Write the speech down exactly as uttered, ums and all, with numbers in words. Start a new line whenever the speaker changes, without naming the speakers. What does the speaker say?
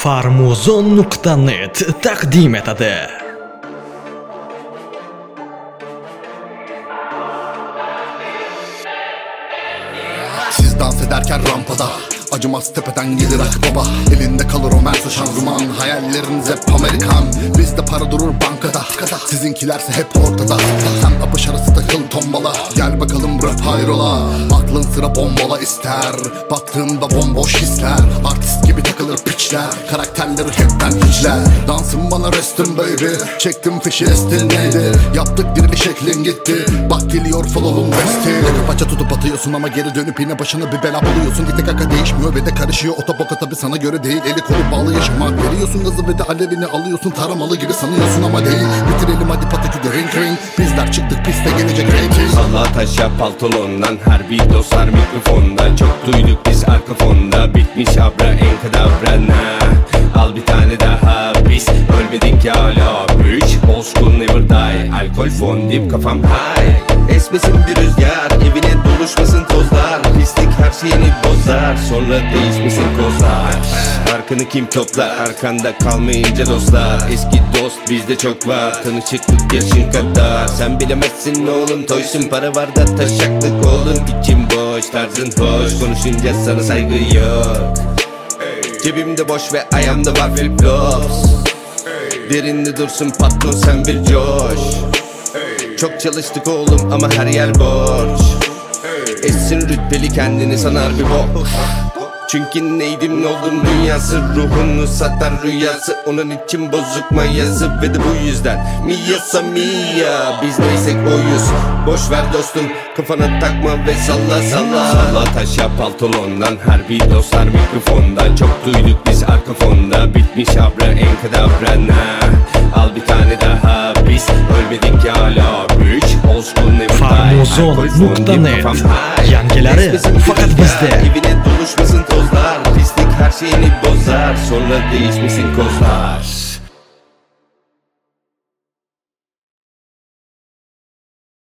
Farmuzon nokta net takdim etadi.
Siz dans ederken rampada acımaz tepeden gelir akbaba. Elinde kalır o mersi şanzıman. Hayalleriniz hep Amerikan. Bizde para durur bankada. Sizinkilerse hep ortada. Sen apış arası takıl tombala. Gel bakalım rap hayrola. Aklın sıra bombala ister. Baktığımda bomboş hisler. Artist gibi takılır piçler. Karakterleri hepten hiçler. Dansın bana restin baby. Çektim fişi estin neydi? Yaptık dirili şeklin gitti. Bak geliyor follow'un besti. Yaka paça tutup atıyorsun ama geri dönüp yine başına bir bela buluyorsun. Gide kaka değişmiyor ve de karışıyor. Otoboka tabi sana göre değil. Eli kolu bağlı yaşamak. Veriyorsun gazı ve de alevini alıyorsun. Taramalı gibi sanıyorsun ama değil. Bitirelim hadi pataküde ring ring. Bizler çıktık piste gelecek rating.
Salla taşa paltolondan. Her bir dostlar mikrofonda. Çok duyduk biz arka fonda. Bitmiş abra en kadavra na. Al bir tane daha biz ölmedik ya hala. Üç old school never die. Alkol fondip kafam high. Esmesin bir rüzgar. Evine doluşmasın tozlar. Pislik her şeyini bozar. Sonra değişmesin kozlar. Arkanı kim toplar? Arkanda kalmayınca dostlar. Eski dost bizde çok var. Tanışıklık yaşın kadar. Sen bilemezsin oğlum toysun. Para var da taşaklık oğlum. İçim boş tarzın hoş. Konuşunca sana saygı yok. Cebimde boş ve ayağımda var flip flops. Derinde dursun patron sen bir coş. Çok çalıştık oğlum ama her yer borç. Essin rütbeli kendini sanar bir bok. Çünkü neydim ne oldum dünyası. Ruhunu satar rüyası. Onun için bozuk mayası. Ve de bu yüzden Miyasa Mia. Biz neysek oyuz. Boş ver dostum kafana takma ve salla salla. Salla taşa paltolondan. Her bir dostlar mikrofonda. Çok duyduk biz arka fonda. Bitmiş abra en kadavra na. Al bir tane daha biz ölmedik ya hala. Üç old school never die.
Farmuzon nokta net yangileri fakat bizde.
Evine doluşmasın tozlar. Pislik her şeyini bozar. Sonra değişmesin kozlar.